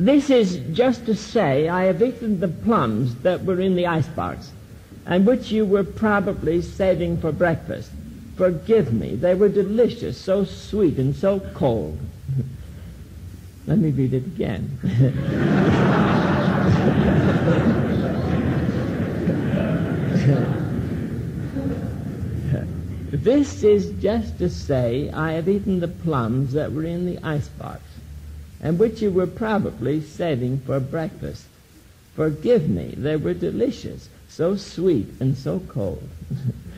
This is just to say I have eaten the plums that were in the icebox, and which you were probably saving for breakfast. Forgive me, they were delicious, so sweet and so cold. Let me read it again. This is just to say I have eaten the plums that were in the icebox, and which you were probably saving for breakfast. Forgive me, they were delicious, so sweet and so cold.